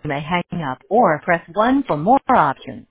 You may hang up or press 1 for more options.